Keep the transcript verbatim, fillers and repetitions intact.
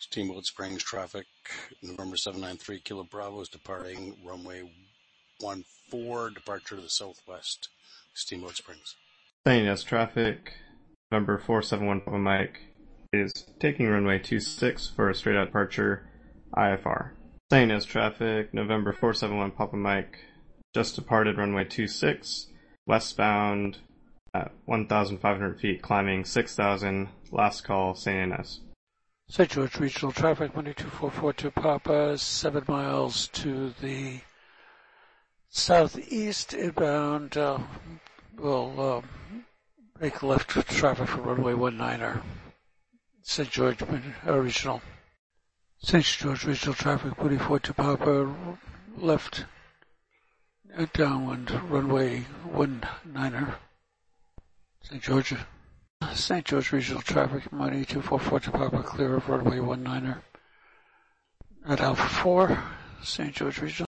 Steamboat Springs traffic, November seven nine three, Kilo Bravo is departing runway one four, departure to the southwest, Steamboat Springs. Saying yes, traffic, November four seven one, Papa Mike is taking runway two six for a straight out departure, I F R. Saying yes, traffic, November four seven one, Papa Mike just departed runway two six, westbound at one thousand five hundred feet, climbing six thousand, last call, Saint Ines. Saint George Regional Traffic, Monday two four four to Papa, seven miles to the southeast, inbound, uh, will uh, make left traffic for runway one niner. Saint George uh, Regional. Saint George Regional Traffic, Monday four to Papa, left, uh, downwind, runway one niner. Saint George. Saint George Regional Traffic, Monday two four four to Papa, clear of runway one niner. At Alpha four, Saint George Regional.